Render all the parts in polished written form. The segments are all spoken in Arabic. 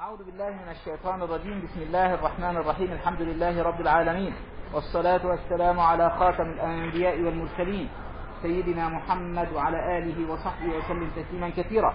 أعوذ بالله من الشيطان الرجيم. بسم الله الرحمن الرحيم. الحمد لله رب العالمين، والصلاة والسلام على خاتم الأنبياء والمرسلين سيدنا محمد وعلى آله وصحبه وسلم تسليما كثيرا.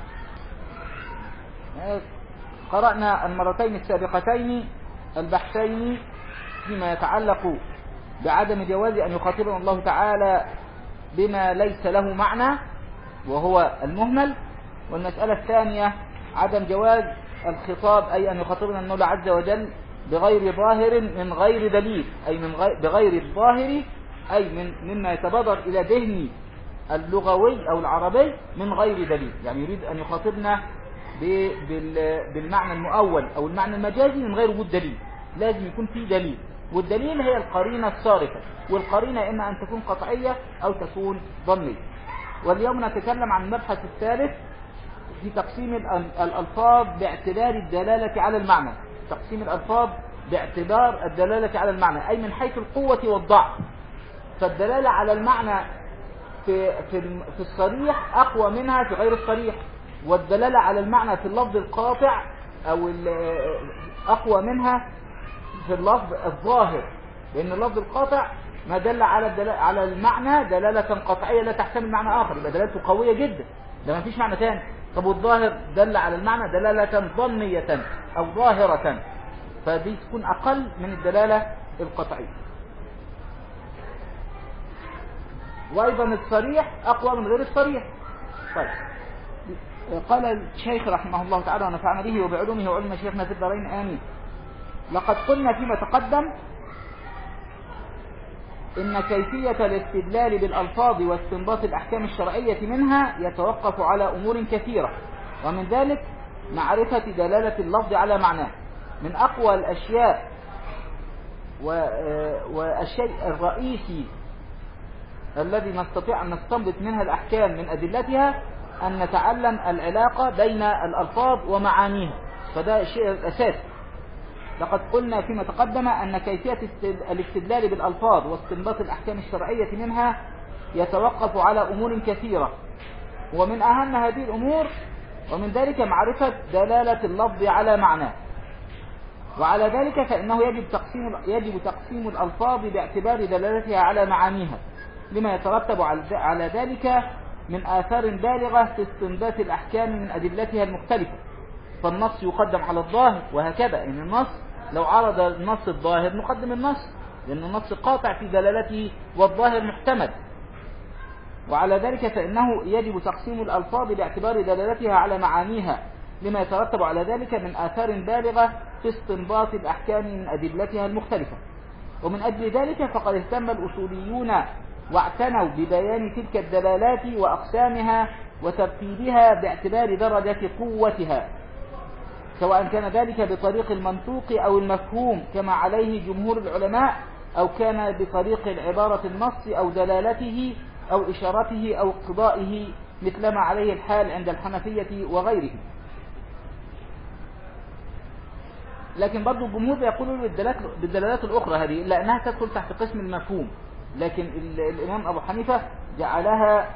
قرأنا المرتين السابقتين البحثين فيما يتعلق بعدم جواز أن يخاطبنا الله تعالى بما ليس له معنى وهو المهمل، والمسألة الثانية عدم جواز الخطاب، أي أن يخاطبنا المولى عز وجل بغير ظاهر من غير دليل، أي بغير الظاهر، أي مما يتبادر إلى ذهني اللغوي أو العربي من غير دليل. يعني يريد أن يخاطبنا بالمعنى المؤول أو المعنى المجازي من غير وجود دليل، لازم يكون فيه دليل، والدليل هي القرينة الصارفة، والقرينة إما أن تكون قطعية أو تكون ظنية. واليوم نتكلم عن المبحث الثالث في تقسيم الألفاظ باعتبار الدلالة على المعنى. تقسيم الألفاظ باعتبار الدلالة على المعنى، أي من حيث القوة والضعف. فالدلالة على المعنى في الصريح أقوى منها في غير الصريح، والدلالة على المعنى في اللفظ القاطع أو أقوى منها في اللفظ الظاهر، لأن اللفظ القاطع ما دل على المعنى دلالة قطعية لا تحتمل معنى آخر، يبقى دلالته قوية جدا، ده ما فيش معنى ثاني. طب والظاهر دل على المعنى دلالة ظنية أو ظاهرة، فدي تكون أقل من الدلالة القطعية. وأيضا الصريح أقوى من غير الصريح. طيب، قال الشيخ رحمه الله تعالى ونفعنا به وبعلومه وعلم شيخنا في الدارين آمين: لقد قلنا فيما تقدم إن كيفية الاستدلال بالألفاظ واستنباط الأحكام الشرعية منها يتوقف على أمور كثيرة، ومن ذلك معرفة دلالة اللفظ على معناه. من أقوى الأشياء والشيء الرئيسي الذي نستطيع أن نستنبط منها الأحكام من أدلتها أن نتعلم العلاقة بين الألفاظ ومعانيها، فده الشيء الأساسي. لقد قلنا فيما تقدم أن كيفية الاستدلال بالألفاظ واستنباط الأحكام الشرعية منها يتوقف على أمور كثيرة، ومن أهم هذه الأمور ومن ذلك معرفة دلالة اللفظ على معناه. وعلى ذلك فإنه يجب تقسيم الألفاظ باعتبار دلالتها على معانيها، لما يترتب على ذلك من آثار بالغة في استنباط الأحكام من أدلتها المختلفة. فالنص يقدم على الظاهر، وهكذا إن النص لو عرض النص الظاهر نقدم النص، لأن النص قاطع في دلالته والظاهر محتمل. وعلى ذلك فإنه يجب تقسيم الألفاظ باعتبار دلالتها على معانيها، لما يترتب على ذلك من آثار بالغة في استنباط الأحكام من أدلتها المختلفة. ومن أجل ذلك فقد اهتم الأصوليون واعتنوا ببيان تلك الدلالات وأقسامها وترتيبها باعتبار درجة قوتها، سواء كان ذلك بطريق المنطوق أو المفهوم كما عليه جمهور العلماء، أو كان بطريق العبارة النص أو دلالته أو إشارته أو اقتضائه مثلما عليه الحال عند الحنفية وغيره. لكن برضو الجمهور يقولون بالدلالات الأخرى هذه إلا أنها تدخل تحت قسم المفهوم، لكن الإمام أبو حنيفة جعلها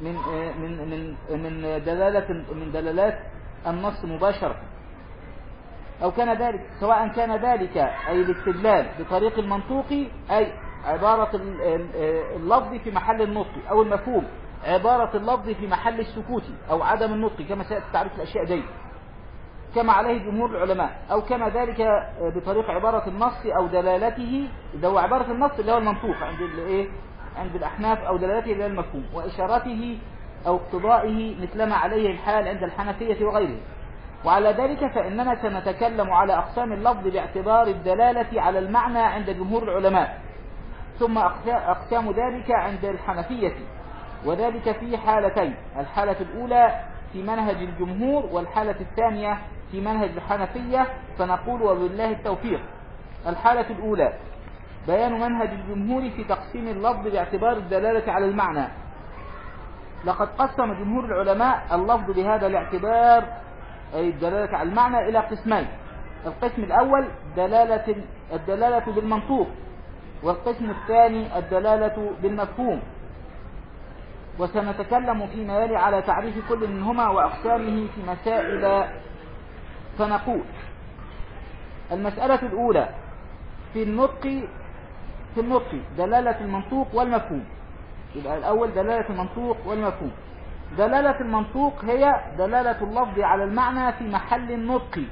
من دلالات النص مباشرة. أو كان ذلك سواء كان ذلك أي الاستدلال بطريق المنطوق، أي عبارة اللفظ في محل النطق، أو المفهوم عبارة اللفظ في محل السكوت أو عدم النطق، كما سيأتي تعريف الأشياء دي كما عليه جمهور العلماء. أو كما ذلك بطريق عبارة النص أو دلالته، إذا هو عبارة النص اللي هو المنطوق عند الأحناف، أو دلالته اللي هو المفهوم، وإشارته أو اقتضائه مثلما عليه الحال عند الحنفية وغيره. وعلى ذلك فإننا سنتكلم على أقسام اللفظ باعتبار الدلالة على المعنى عند جمهور العلماء، ثم أقسام ذلك عند الحنفية، وذلك في حالتين: الحالة الأولى في منهج الجمهور، والحالة الثانية في منهج الحنفية. فنقول وبالله التوفيق. الحالة الأولى بيان منهج الجمهور في تقسيم اللفظ باعتبار الدلالة على المعنى. لقد قسم جمهور العلماء اللفظ بهذا الاعتبار، أي الدلالة على المعنى، إلى قسمين: القسم الأول الدلالة بالمنطوق، والقسم الثاني الدلالة بالمفهوم. وسنتكلم فيما يلي على تعريف كل منهما وأقسامه في مسائل فنقول المسألة الأولى في النطق دلالة المنطوق والمفهوم. يبقى الأول دلالة المنطوق والمفهوم. دلالة المنطوق هي دلالة اللفظ على المعنى في محل النطق.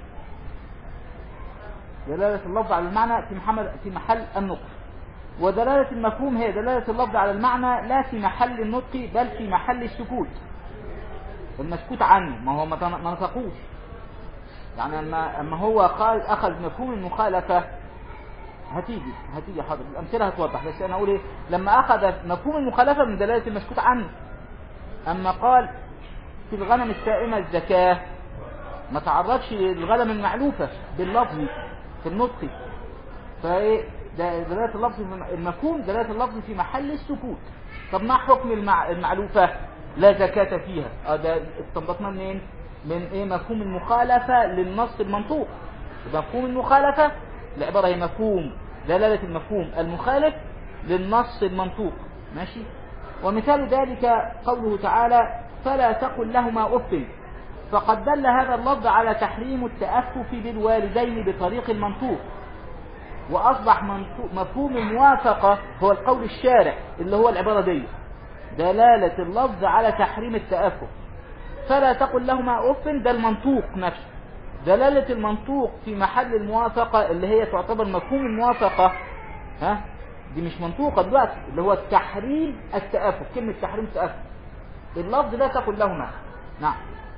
دلالة اللفظ على المعنى في محل النطق. ودلالة المفهوم هي دلالة اللفظ على المعنى لا في محل النطق بل في محل السكوت، المسكوت عنه، ما هو ما نطقوش. يعني اما هو قال اخذ مفهوم المخالفة، هتيجي حاضر الامثله هتوضح، بس انا اقول ايه؟ لما اخذ مفهوم المخالفة من دلالة المسكوت عنه، اما قال في الغنم السائمة الزكاة، ما تعرضش للغنم المعلوفة باللفظ في النطق، فايه دلالة اللفظ المفهوم دلالة اللفظ في محل السكوت. طب ما حكم المعلوفة لا زكاة فيها؟ ده استنبطنا منين؟ من ايه؟ مفهوم المخالفة للنص المنطوق. مفهوم المخالفة العبارة هي مفهوم دلالة المفهوم المخالف للنص المنطوق، ماشي. ومثال ذلك قوله تعالى فلا تقل لهما أف، فقد دل هذا اللفظ على تحريم التأفف بالوالدين بطريق المنطوق، وأصبح مفهوم الموافقة هو القول الشارع اللي هو العبارة دي، دلالة اللفظ على تحريم التأفف. فلا تقل لهما أف ده المنطوق نفسه، دلالة المنطوق في محل الموافقة اللي هي تعتبر مفهوم الموافقة، دي مش منطوقة دلوقتي، اللي هو تحريم التأفف، كلمة تحريم التأفف، اللفظ لا تقل لهما. نعم.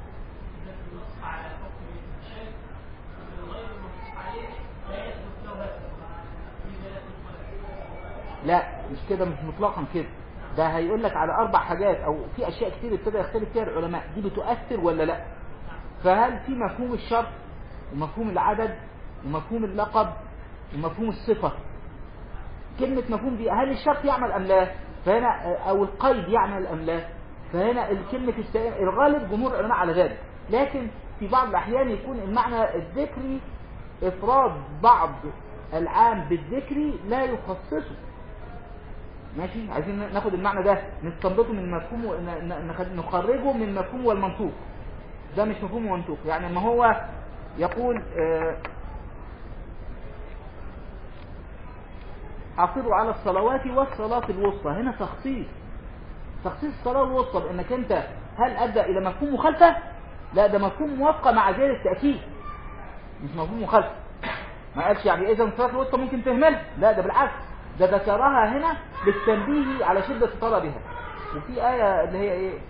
لا مش كده، مش مطلقا كده، ده هيقول لك على 4 حاجات او في اشياء كتير ابتدى يختلف فيها العلماء، دي بتؤثر ولا لا. فهل في مفهوم الشرط ومفهوم العدد ومفهوم اللقب ومفهوم الصفة؟ كلمة مفهوم دي هل الشرط يعمل ام لا؟ فهنا او القيد يعمل ام لا؟ فهنا الكلمة الغالب جمهور العلماء على ذلك، لكن في بعض الاحيان يكون المعنى الذكري افراد بعض العام بالذكري لا يخصصه، ماشي. عايزين ناخد المعنى ده نستنبطه من مفهوم نخرجه من مفهوم والمنطوق، ده مش مفهوم ومنطوق. يعني ما هو يقول حافظوا على الصلوات والصلاة الوسطى، هنا تخصيص الصلاة الوسطى بانك انت هل ادى الى مفهوم مخالفة؟ لا، ده مفهوم موافقة مع زيادة التأكيد، مش مفهوم مخالفة. ما قالش يعني اذا الصلاة الوسطى ممكن تهملها، لا ده بالعكس، ده ذكرها هنا للتنبيه على شدة طلبها. وفي آية اللي هي ايه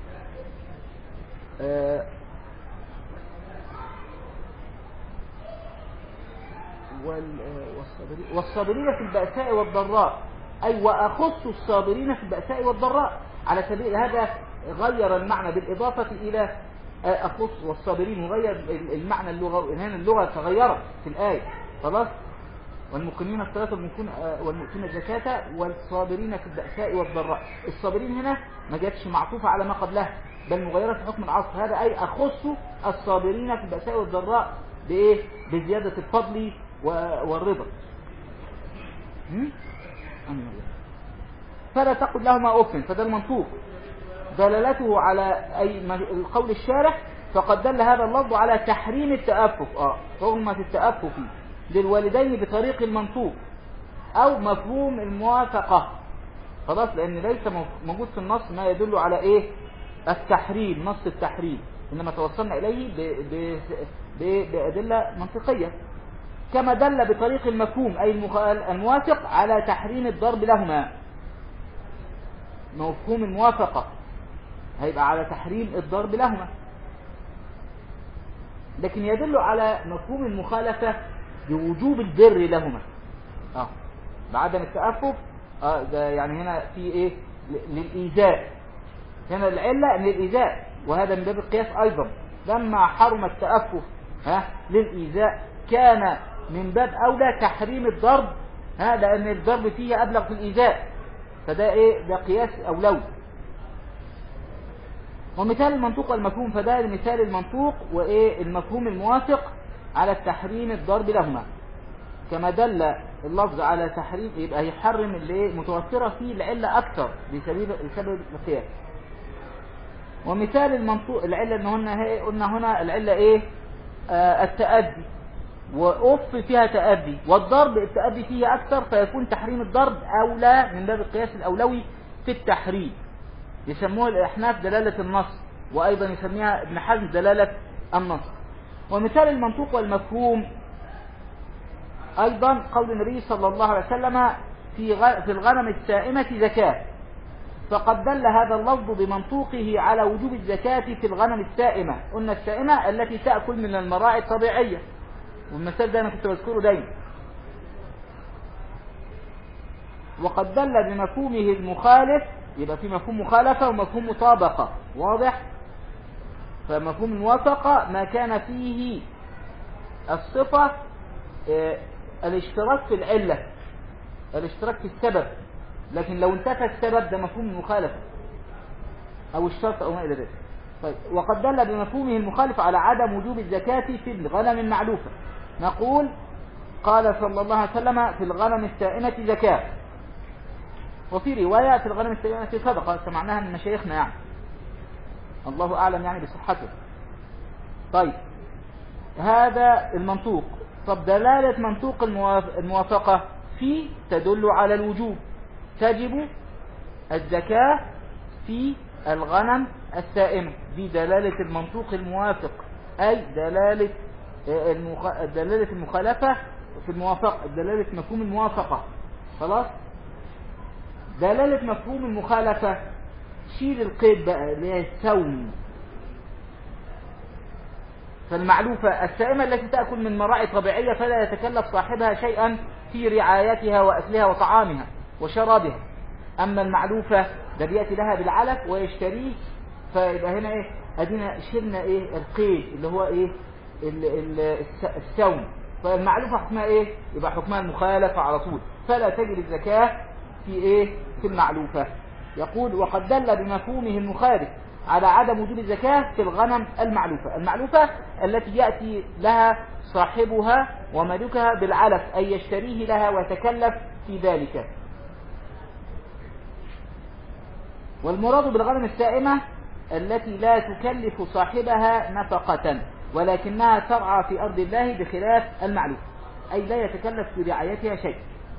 والصابرين في البأساء والضراء، أي وأخص الصابرين في البأساء والضراء، على سبيل هذا غير المعنى بالإضافة إلى أخص والصابرين، وغير المعنى اللغة، هنا اللغة تغيرت في الآية خلاص. والمقيمين الصلاة والمؤتين الزكاة والصابرين في البأساء والضراء، الصابرين هنا ما جاتش معطوفة على ما قبلها بل مغيرة في حكم العصر، هذا أي أخص الصابرين في البأساء والضراء بإيه؟ بزيادة الفضل والرضا. فلا تقل لهما أف، فده المنطوق دلالته على أي القول الشارع، فقد دل هذا اللفظ على تحريم التأفف، حرمة التأفف للوالدين بطريق المنطوق أو مفهوم الموافقة، خلاص، لأن ليس موجود في النص ما يدل على إيه؟ التحريم، نص التحريم، إنما توصلنا إليه بأدلة منطقية. كما دل بطريق المفهوم أي الموافق على تحريم الضرب لهما، مفهوم الموافقة هيبقى على تحريم الضرب لهما، لكن يدل على مفهوم المخالفة بوجوب البر لهما بعدم التأفف. ده يعني هنا في ايه؟ للإيذاء، هنا العلة للإيذاء، وهذا من باب القياس أيضا، لما حرم التأفف للإيذاء كان من باب أولى تحريم الضرب، لأن الضرب فيه أبلغ في الإيذاء، فده ايه؟ ده قياس أولوي. ومثال المنطوق والمفهوم، فده مثال المنطوق وايه؟ المفهوم الموافق على التحريم الضرب لهما، كما دل اللفظ على تحريم يبقى يحرم اللي متوفرة فيه العلة أكثر بسبب القياس. ومثال المنطوق العلة ان قلنا هنا العلة ايه؟ التأدي، وأف فيها تأدي، والضرب التأدي فيه أكثر، فيكون تحريم الضرب أولى من باب القياس الأولوي في التحريم. يسموها الأحناف دلالة النص، وأيضا يسميها ابن حزم دلالة النص. ومثال المنطوق والمفهوم أيضا قول النبي صلى الله عليه وسلم في الغنم السائمة زكاة، فقد دل هذا اللفظ بمنطوقه على وجوب الزكاة في الغنم السائمة. قلنا السائمة التي تأكل من المراعي الطبيعية، والمثال ده أنا كنت بذكره دايما. وقد دل بمفهومه المخالف، يبقى في مفهوم مخالفة ومفهوم مطابقة، واضح؟ فمفهوم الموافقة ما كان فيه الصفة الاشتراك في العلة، الاشتراك في السبب، لكن لو انتفى السبب ده مفهوم المخالفة أو الشرط أو ما إلى ذلك. طيب، وقد دل بمفهومه المخالف على عدم وجوب الزكاة في الغنم المعلوفة. نقول قال صلى الله عليه وسلم في الغنم السائمة زكاة، وفي رواية في الغنم السائمة صدقة، سمعناها من مشايخنا يعني، الله أعلم يعني بصحته. طيب، هذا المنطوق. طب دلالة منطوق الموافقة في تدل على الوجوب، تجب الزكاة في الغنم السائمة، دي دلالة المنطوق الموافق، أي دلالة المخالفة في الموافقة، دلالة مفهوم الموافقة. خلاص، دلالة مفهوم المخالفة شيل القيد بقى اللي هي السوم. فالمعلوفة السائمة التي تأكل من مراعي طبيعية فلا يتكلف صاحبها شيئا في رعايتها وأكلها وطعامها وشرابها. أما المعلوفة ده بيأتي لها بالعلف ويشتريه، فيبقى هنا إيه؟ أدينا شلنا إيه؟ القيد اللي هو إيه؟ السوم. فالمعلوفة حكمها إيه؟ يبقى حكمها المخالفة على طول، فلا تجب الزكاة في إيه؟ في المعلوفة. يقول وقد دل بمفهومه المخالف على عدم وجوب الزكاة في الغنم المعلوفة. المعلوفة التي يأتي لها صاحبها ومالكها بالعلف، أي يشتريه لها ويتكلف في ذلك. والمراد بالغنم السائمة التي لا تكلف صاحبها نفقة، ولكنها ترعى في أرض الله بخلاف المعلوفة، أي لا يتكلف في رعايتها شيء.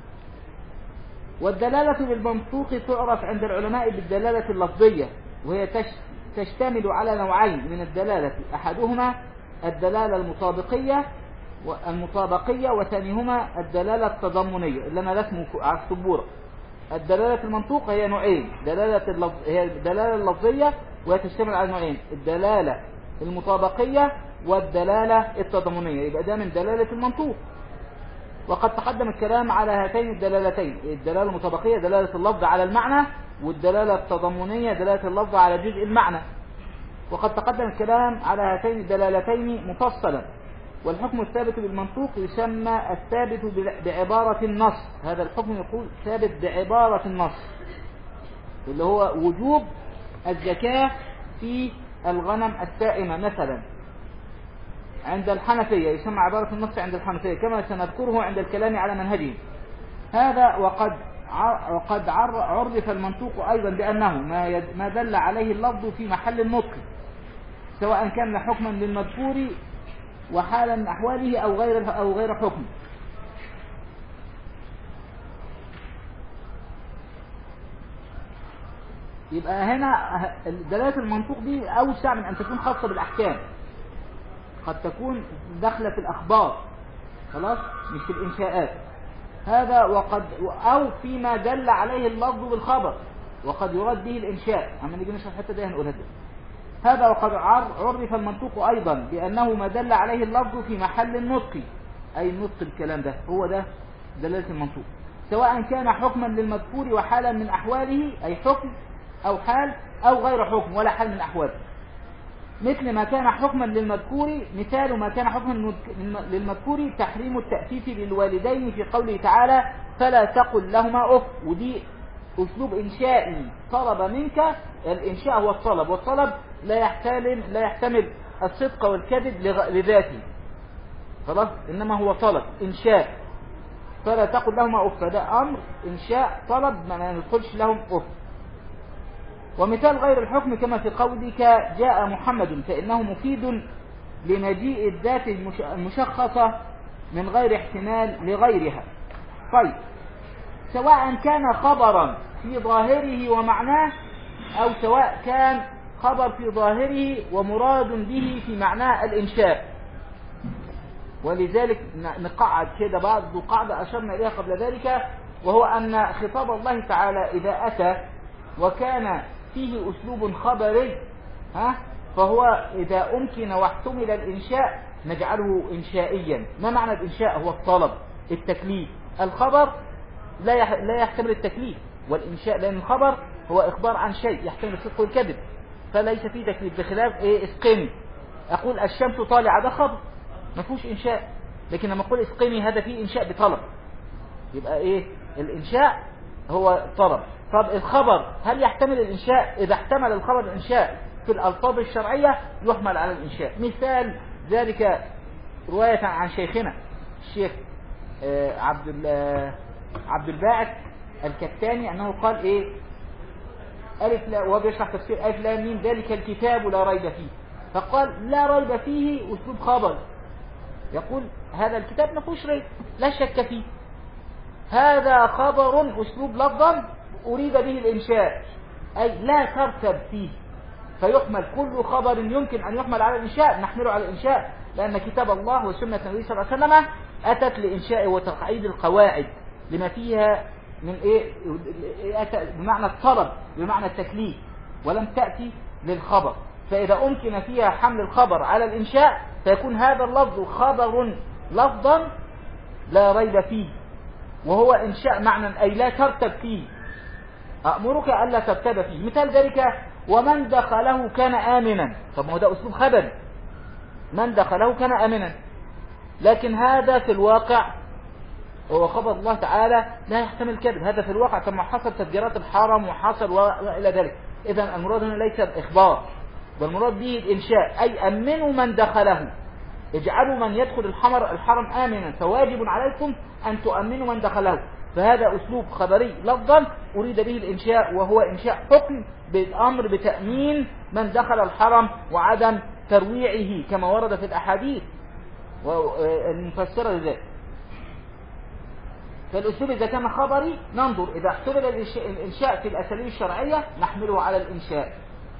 والدلالة بالمنطوق تعرف عند العلماء بالدلالة اللفظية، وهي تشتمل على نوعين من الدلالة، أحدهما الدلالة المطابقية وثانيهما الدلالة التضمنية، اللي أنا رسمه على السبورة. الدلالة المنطوق هي نوعين، هي الدلالة اللفظية وهي تشتمل على نوعين، الدلالة المطابقية والدلالة التضمنية، يبقى ده من دلالة المنطوق. وقد تقدم الكلام على هاتين الدلالتين، الدلالة المطابقية دلالة اللفظ على المعنى، والدلالة التضمنية دلالة اللفظ على جزء المعنى. وقد تقدم الكلام على هاتين الدلالتين مفصلا. والحكم الثابت بالمنطوق يسمى الثابت بعبارة النص، هذا الحكم يقول ثابت بعبارة النص، اللي هو وجوب الزكاة في الغنم السائمة مثلا عند الحنفية، يسمى عبارة النص عند الحنفية كما سنذكره عند الكلام على منهجهم. هذا وقد عرف المنطوق أيضا بأنه ما دل عليه اللفظ في محل النطق، سواء كان حكما للمذكور وحالا من أحواله أو غير حكم. يبقى هنا دلالة المنطوق دي أوسع من أن تكون خاصة بالأحكام، قد تكون داخلة في الأخبار، خلاص، مش في الإنشاءات. هذا أو فيما دل عليه اللفظ بالخبر، وقد يراد به الإنشاء. أما نيجي نشرح الحتة دي هنقولها دي. هذا وقد عرف المنطوق أيضا بأنه ما دل عليه اللفظ في محل النطق، أي النطق بالكلام ده هو ده دلالة المنطوق، سواء كان حكما للمذكور وحالا من أحواله، أي حكم أو حال أو غير حكم ولا حال من أحواله. مثل ما كان حكما للمذكور، مثال ما كان حكما للمذكور تحريم التأسيس للوالدين في قوله تعالى فلا تقل لهما أف، ودي أسلوب إنشائي طلب منك. الإنشاء هو الطلب، والطلب لا يحتمل الصدق والكذب لذاته، خلاص، إنما هو طلب إنشاء. فلا تقل لهما أف، ده أمر إنشاء طلب، ما ندخلش لهم أف. ومثال غير الحكم كما في قولك جاء محمد، فإنه مفيد لمجيء الذات المشخصة من غير احتمال لغيرها. طيب، سواء كان خبرا في ظاهره ومعناه، أو سواء كان خبر في ظاهره ومراد به في معناه الإنشاء. ولذلك نقعد كده بعض قاعدة أشرنا إليها قبل ذلك، وهو أن خطاب الله تعالى إذا أتى وكان فيه أسلوب خبري فهو إذا أمكن واحتمل الإنشاء نجعله إنشائيا. ما معنى الإنشاء؟ هو الطلب، التكليف. الخبر لا يحتمل التكليف والإنشاء، لأن الخبر هو إخبار عن شيء يحتمل الصدق والكذب، فليس فيه تكليف. بخلاف اسقني، أقول الشمس طالعة، ده خبر ما فيهوش إنشاء. لكن لما أقول اسقني هذا فيه إنشاء بطلب، يبقى الإنشاء هو طلب. طب الخبر هل يحتمل الإنشاء؟ إذا احتمل الخبر الإنشاء في الألفاظ الشرعية يحمل على الإنشاء. مثال ذلك رواية عن شيخنا الشيخ عبد الباعث الكتاني أنه قال ألف لا، وهو بيشرح تفسير ألف لام ميم ذلك الكتاب لا ريب فيه، فقال لا ريب فيه أسلوب خبر، يقول هذا الكتاب ما فيهوش ريب لا شك فيه. هذا خبر أسلوب لفظا أريد به الإنشاء، أي لا ترتب فيه، فيحمل كل خبر يمكن أن يحمل على الإنشاء نحمله على الإنشاء، لأن كتاب الله وسنة النبي صلى الله عليه وسلم أتت لإنشاء وتقعيد القواعد لما فيها من بمعنى الطلب، بمعنى التكليف، ولم تأتي للخبر. فإذا أمكن فيها حمل الخبر على الإنشاء فيكون هذا اللفظ خبر لفظا لا ريب فيه، وهو إنشاء معنى أي لا ترتب فيه، أأمرك ألا ترتب فيه. مثال ذلك ومن دخله كان آمنا. طب ما هو ده أسلوب خبري، من دخله كان آمنا، لكن هذا في الواقع هو خبر الله تعالى لا يحتمل كذب. هذا في الواقع كما حصل تفجيرات الحرم وحصل وإلى ذلك. إذن المراد هنا ليس الإخبار، بل المراد به الإنشاء، أي أمنوا من دخله، اجعلوا من يدخل الحرم آمنا، فواجب عليكم أن تؤمنوا من دخله. فهذا أسلوب خبري لفظا أريد به الإنشاء، وهو إنشاء حكم بالأمر بتأمين من دخل الحرم وعدم ترويعه كما ورد في الأحاديث المفسرة لذلك. فالأسلوب إذا كان خبري ننظر إذا احتمل الإنشاء في الأساليب الشرعية نحمله على الإنشاء.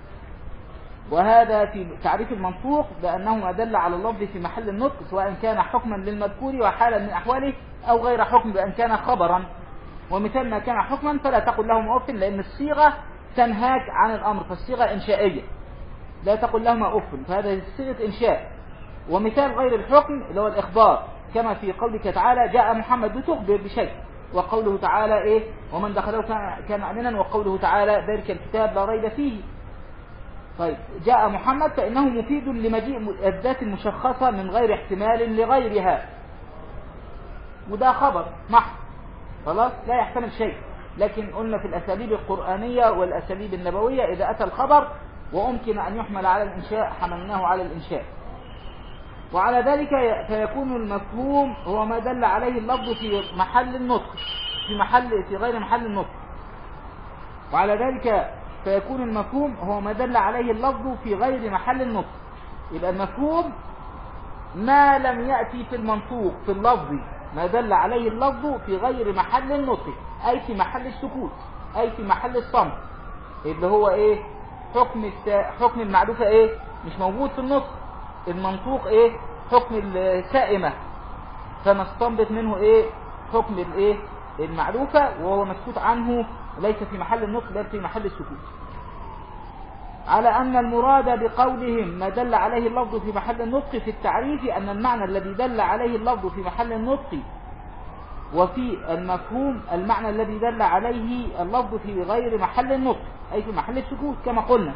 وهذا في تعريف المنطوق بأنه ما دل على اللفظ في محل النطق، سواء كان حكما للمذكور وحالا من أحواله أو غير حكم، بأن كان خبرا. ومثال ما كان حكما فلا تقل لهما أف، لأن الصيغة تنهاك عن الأمر، فالصيغة إنشائية، لا تقل لهما أف، فهذا صيغة إنشاء. ومثال غير الحكم اللي هو الإخبار، كما في قولك تعالى جاء محمد لتخبر بشيء، وقوله تعالى ومن دخله كان آمنا، وقوله تعالى ذلك الكتاب لا ريب فيه. طيب، جاء محمد فإنه مفيد لمجيء الذات المشخصة من غير احتمال لغيرها، وده خبر محض خلاص لا يحتمل شيء. لكن قلنا في الأساليب القرآنية والأساليب النبوية إذا أتى الخبر وأمكن أن يحمل على الإنشاء حملناه على الإنشاء. وعلى ذلك فيكون المفهوم هو ما دل عليه اللفظ في محل النطق، في غير محل النطق. وعلى ذلك فيكون المفهوم هو ما دل عليه اللفظ في غير محل النطق. يبقى المفهوم ما لم يأتي في المنطوق في اللفظ، ما دل عليه اللفظ في غير محل النطق، أي في محل السكوت، أي في محل الصمت، اللي هو حكم المعروفة مش موجود في النطق. المنطوق حكم السائمة، فنستنبط منه حكم المعروفة، وهو مسكوت عنه ليس في محل النطق بل في محل السكوت. على أن المراد بقولهم ما دل عليه اللفظ في محل النطق في التعريف أن المعنى الذي دل عليه اللفظ في محل النطق، وفي المفهوم المعنى الذي دل عليه اللفظ في غير محل النطق أي في محل السكوت كما قلنا.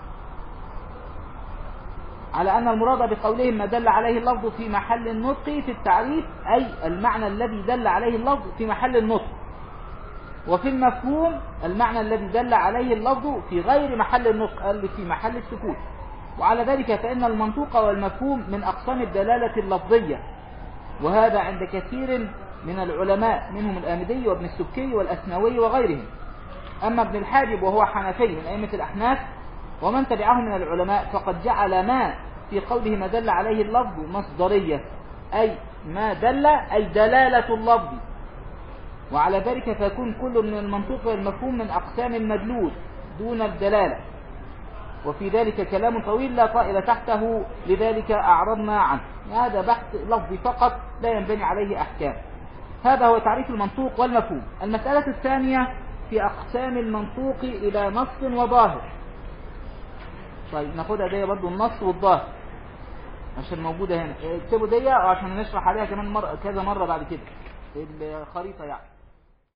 على أن المراد بقولهم ما دل عليه اللفظ في محل النطق في التعريف أي المعنى الذي دل عليه اللفظ في محل النطق، وفي المفهوم المعنى الذي دل عليه اللفظ في غير محل النطق اللي في محل السكوت. وعلى ذلك فإن المنطوق والمفهوم من أقسام الدلالة اللفظية، وهذا عند كثير من العلماء منهم الآمدي وابن السبكي والأسنوي وغيرهم. أما ابن الحاجب وهو حنفي من أئمة الأحناف ومن تبعه من العلماء فقد جعل ما في قوله ما دل عليه اللفظ مصدرية، أي ما دل أي دلالة اللفظ، وعلى ذلك فيكون كل من المنطوق والمفهوم من أقسام المدلول دون الدلالة، وفي ذلك كلام طويل لا طائل تحته، لذلك أعرضنا عنه. هذا بحث لفظي فقط لا ينبني عليه أحكام. هذا هو تعريف المنطوق والمفهوم. المسألة الثانية في أقسام المنطوق إلى نص وظاهر. طيب ناخدها دي برضو، النص والظاهر عشان موجودة هنا، اكتبوا دي عشان نشرح عليها كمان كذا مرة بعد كده الخريطة يعني.